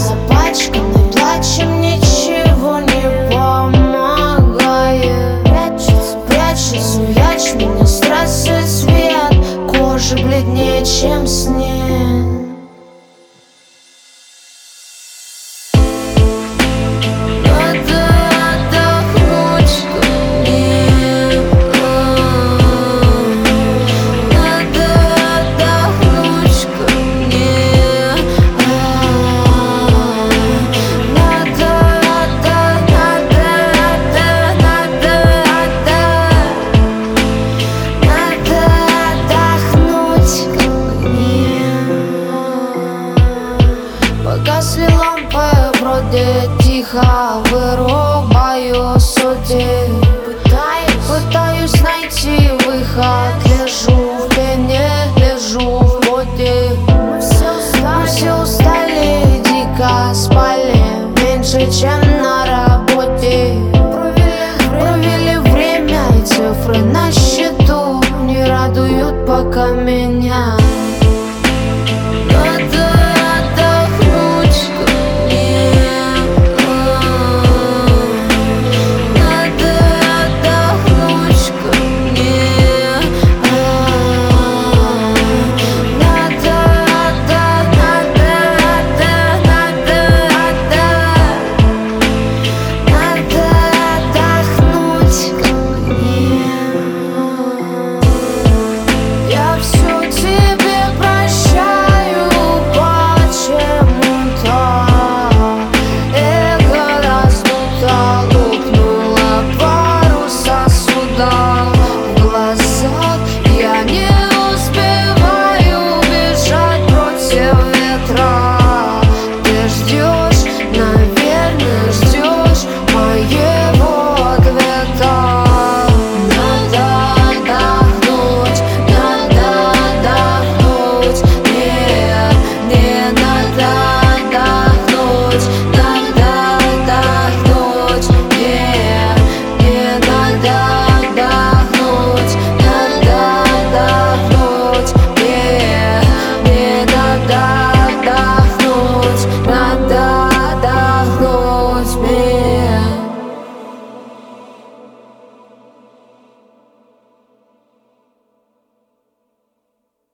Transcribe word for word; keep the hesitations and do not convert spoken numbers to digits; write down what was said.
запачканной плачем, ничего не помогает. Прячется, прячется в ячмене стресс и свет, кожа бледнее, чем снег. Погасли лампы, вроде тихо вырубаю сути. Пытаюсь, пытаюсь найти выход. Лежу в пене, лежу в поте. Мы все устали, мы все устали, дико спали, меньше, чем на работе. Провели, провели время, и цифры на счету не радуют пока меня.